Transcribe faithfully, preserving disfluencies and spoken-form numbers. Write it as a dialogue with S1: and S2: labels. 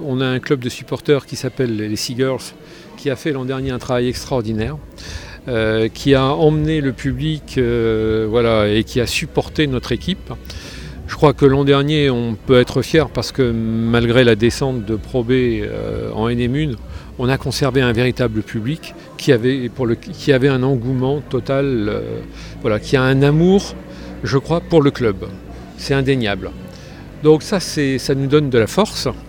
S1: on a un club de supporters qui s'appelle les Seagirls, qui a fait l'an dernier un travail extraordinaire, euh, qui a emmené le public euh, voilà, et qui a supporté notre équipe. Je crois que l'an dernier, on peut être fier parce que malgré la descente de Pro B euh, en N M un, on a conservé un véritable public qui avait, pour le, qui avait un engouement total, euh, voilà, qui a un amour, je crois, pour le club. C'est indéniable. Donc ça, c'est, ça nous donne de la force.